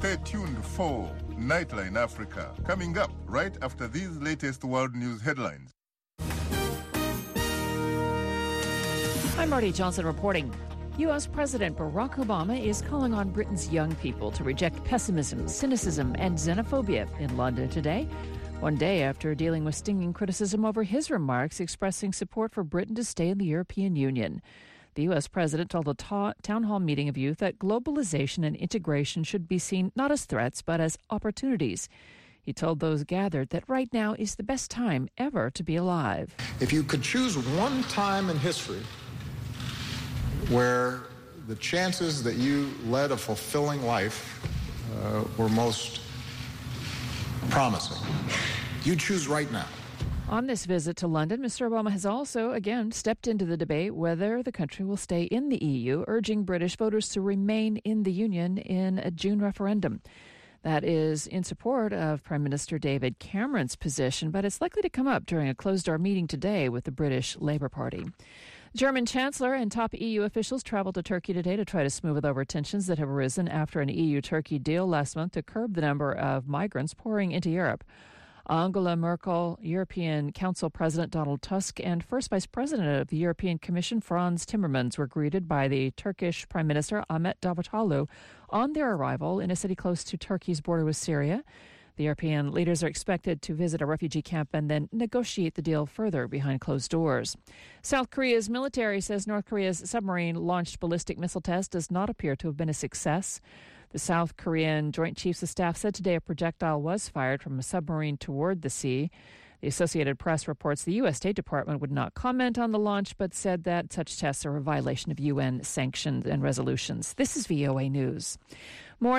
Stay tuned for Nightline Africa, coming up right after these latest world news headlines. I'm Marty Johnson reporting. U.S. President Barack Obama is calling on Britain's young people to reject pessimism, cynicism, and xenophobia in London today, one day after dealing with stinging criticism over his remarks expressing support for Britain to stay in the European Union. The U.S. president told a town hall meeting of youth that globalization and integration should be seen not as threats but as opportunities. He told those gathered that right now is the best time ever to be alive. If you could choose one time in history where the chances that you led a fulfilling life were most promising, you choose right now. On this visit to London, Mr. Obama has also, again, stepped into the debate whether the country will stay in the EU, urging British voters to remain in the Union in a June referendum. That is in support of Prime Minister David Cameron's position, but it's likely to come up during a closed-door meeting today with the British Labour Party. German Chancellor and top EU officials traveled to Turkey today to try to smooth over tensions that have arisen after an EU-Turkey deal last month to curb the number of migrants pouring into Europe. Angela Merkel, European Council President Donald Tusk, and First Vice President of the European Commission Frans Timmermans were greeted by the Turkish Prime Minister Ahmet Davutoglu on their arrival in a city close to Turkey's border with Syria. The European leaders are expected to visit a refugee camp and then negotiate the deal further behind closed doors. South Korea's military says North Korea's submarine-launched ballistic missile test does not appear to have been a success. The South Korean Joint Chiefs of Staff said today a projectile was fired from a submarine toward the sea. The Associated Press reports the U.S. State Department would not comment on the launch, but said that such tests are a violation of UN sanctions and resolutions. This is VOA News. More